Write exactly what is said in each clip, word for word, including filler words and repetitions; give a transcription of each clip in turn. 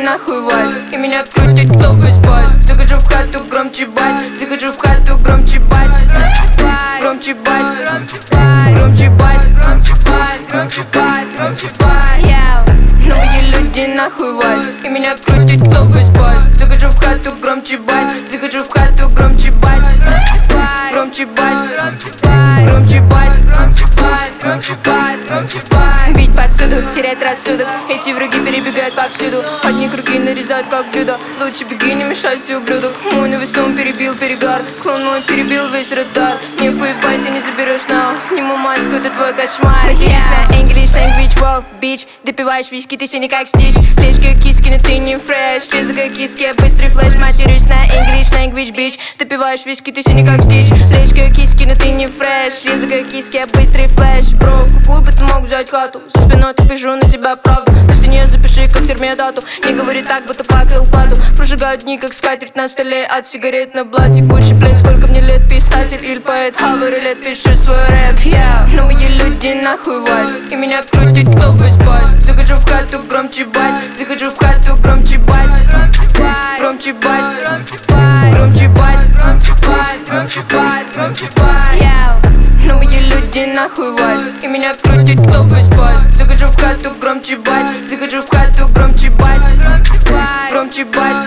нахуй вать, и меня крутит, кто бы спать. Захожу в хату, громче бать, захожу в хату, громче бать, громче бать, громче бать, громче бать, громче бать, громче бать. Новые люди нахуй вать, и меня крутит, кто бы спать. Захожу в хату, громче бать, захожу в хату, громче бать, громче бать, громче бать, громче бать, громче бать, громче бать. Бить посуду, терять рассудок, эти враги перебегают повсюду. Одни круги нарезают как блюдо, лучше беги, не мешайся, ублюдок. Мой новый сон перебил перегар, клон мой перебил весь радар. Не поебать, ты не заберешь на. Сниму маску, это твой кошмар. Матерись на English language, wow, bitch. Допиваешь виски, ты синий как стич. Лечь как киски, но ты не фреш. Лезу как киски, я быстрый флеш. Матерюсь на English language, bitch. Допиваешь виски, ты синий как стич. Лечь как киски, но ты не фреш. Лезу как киски, я быстрый флеш. Бро, какую бы ты мог взять хату? За спиной ты пишу на тебя правду. На стене запиши, как в тюрьме дату. Не говори так, будто покрыл плату. Прожигают дни, как скатерть на столе. От сигарет на блате Гуччи, блин, сколько мне лет? Писатель или поэт, говорю лет, пишу свой рэп, yeah. Новые люди нахуй вать, и меня крутит, кто бы спать. Захожу в хату, громче бать, захожу в хату, громче бать, громче бать, громче бать, громче бать, громче бать, громче бать. Новые люди нахуй вать, и меня крутит, кто бы спать. Захожу в хату, громче бать, захожу в хату, громче бать, громче бать,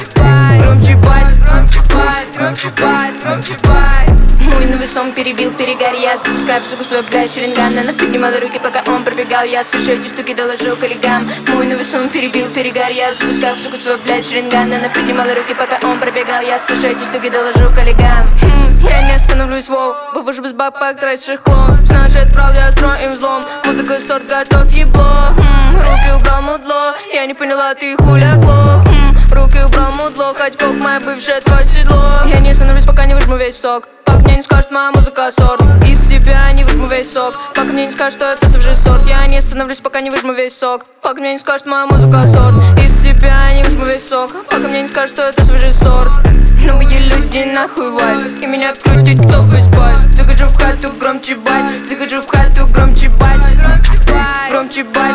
громче бать, громче бать, громче бать, громче бать. Мой новый сон перебил перегар, я запускаю в суку свой, блядь, шеринган. Она поднимала руки, пока он пробегал, я слушаю эти штуки, доложу коллегам. Мой новый сон перебил перегар, я запускаю в суку свой, блядь, шеринган. Она поднимала руки, пока он пробегал, я слушаю эти штуки, доложу коллегам. хм, Я не остановлюсь, воу, вывожу без бабок, тратишь клон. Значит, отправлю строй и взлом, музыка сорт, готов ебло. хм, Руки убрал мудло, я не поняла, ты хулякло. хм, Руки убрал мудло, хоть бог моя бывшая, твое седло. Я не остановлюсь, пока не выжму весь сок. Пока мне не скажет моя музыка сорт, из себя не выжму весь сок. Пока мне не скажет, что это свежий сорт. Я не остановлюсь, пока не выжму весь сок. Пока мне не скажет моя музыка сорт, из себя не выжму весь сок. Пока мне не скажет, что это свежий сорт. Новые люди нахуй вать, и меня крутит, кто бы спать. Захожу в хату, громче бать, захожу в хату, громче бать, громче бать,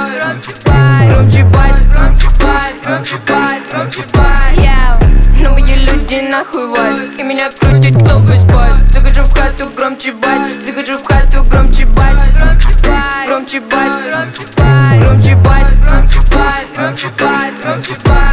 громче бать, громче бать, громче бать, громче бать. Новые люди нахуй вать, и меня крутит, кто бы спать. Захожу в хату, громче бать, захожу в хату, громче бать, громче бать, громче бать, громче бать, громче бать, громче бать.